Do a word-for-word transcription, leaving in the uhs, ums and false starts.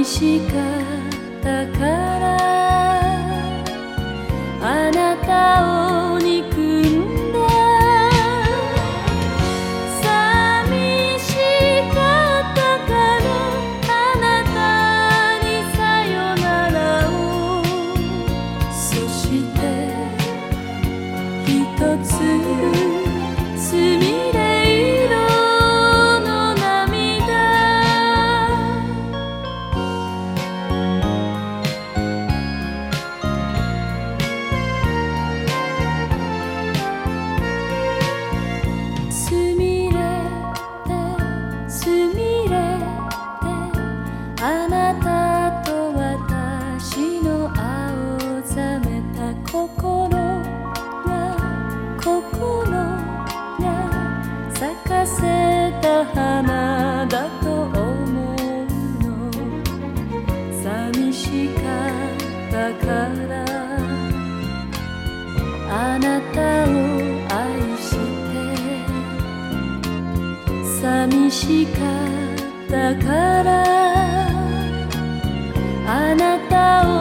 寂しかったからあなたを憎んだ。寂しかったからあなたにさよならを。そして一つすみれ色の涙。すみれてすみれてあなたと私の青ざめた心が心が咲かせた花だと思うの。寂しかったからあなたを愛して寂しかったからあなたを